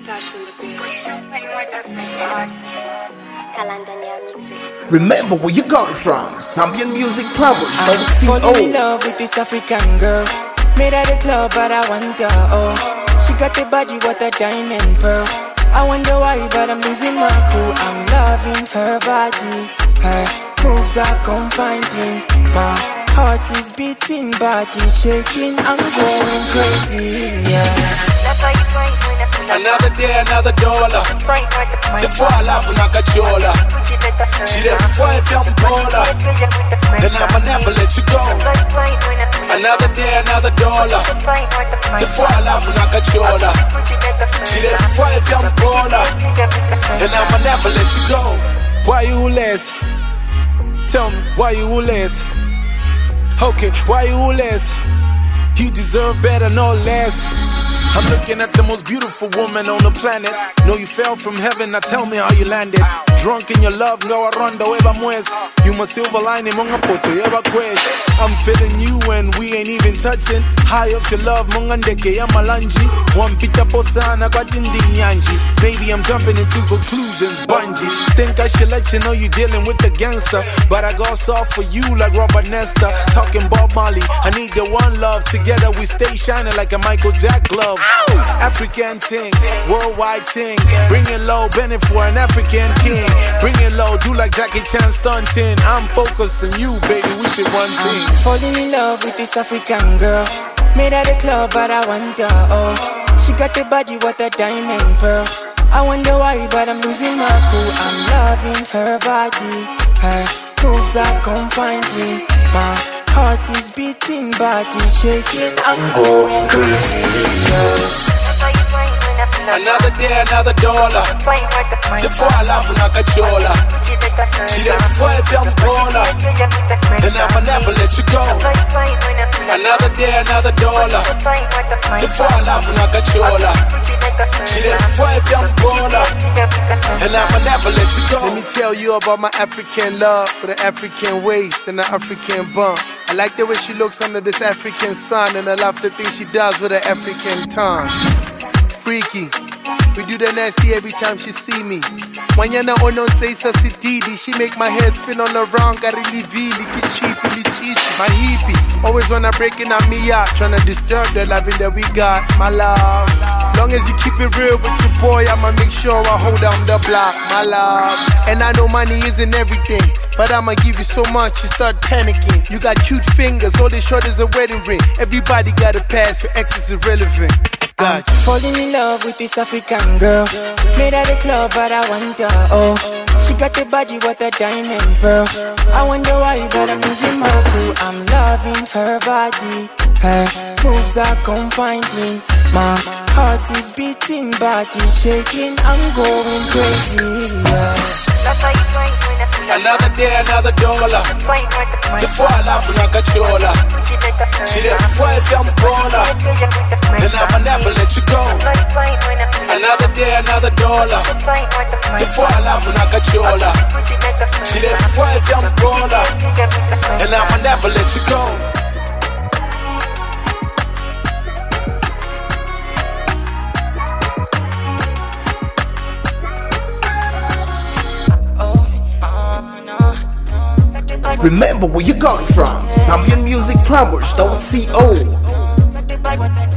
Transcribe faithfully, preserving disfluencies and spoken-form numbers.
Remember where you got it from. Zambian Music Published. I'm falling in love with this African girl. Made at the club, but I want her. Oh, she got the body, what a diamond pearl. I wonder why, but I'm losing my cool. I'm loving her body. Her moves are confining. My heart is beating, body shaking. I'm going crazy. Yeah. Another day, another dollar. The fois la una cacciola. She let fire from Pola. Then I'ma never let you go. Another day, another dollar. The fois la una cacciola. She let fire from Pola. Then I'ma never let you go. Why you less? Tell me, why you less? Okay, why you less? You deserve better, no less. I'm looking at the most beautiful woman on the planet. Know you fell from heaven, now tell me how you landed. Drunk in your love, go around the weba mwes. You my silver lining, monga poto yeba quest. I'm feeling you and we ain't even touching. High up your love, monga ndeke ya malanji. One pita posana kwa tindi nyanji. Maybe I'm jumping into conclusions, bungee. Think I should let you know you dealing with the gangster, but I got soft for you like Robert Nesta. Talking Bob Marley, I need the one love. Together we stay shining like a Michael Jack glove. African thing, worldwide thing. Bring it low, bend it for an African king. Bring it low, do like Jackie Chan stunting. I'm focused on you, baby, we should one thing. I'm falling in love with this African girl. Made at the club, but I want her. Oh, she got the body, what a diamond pearl. I wonder why, but I'm losing my cool. I'm loving her body. Her moves are confining. My heart is beating, body shaking. I'm going crazy. Another day, another dollar. The fois la una cacciola. She let fire from Pola. Then I'ma never let you go. Another day, another dollar. The fois la una cacciola. She let fire from Pola. And I'ma never let you go. Let me tell you about my African love with an African waist and an African bump. I like the way she looks under this African sun, and I love the things she does with her African tongue. Freaky, we do the nasty every time she see me. Wanyana ono taisa sididi, she make my head spin on the wrong. I really really get cheapy, cheesy. My hippie, always wanna breaking on me out, tryna disturb the loving that we got. My love, long as you keep it real with your boy, I'ma make sure I hold down the block. My love, and I know money isn't everything, but I'ma give you so much you start panicking. You got cute fingers, all they short is a wedding ring. Everybody got a pass, your ex is irrelevant. I'm falling in love with this African girl. Made at the club, but I want her. Oh, she got the body, what a diamond pearl. I wonder why, but I'm losing my cool. I'm loving her body. Her moves are confining. My heart is beating, body shaking. I'm going crazy. Yeah. Another day, another dollar. The fois la una cacciola. She let fire from Pola. Then I'ma never let you go. Another day, another dollar. The fois la una cacciola. She let fire from Pola. Then I'ma never let you go. Remember where you got it from. Zambian Music Plumbers, don't C O.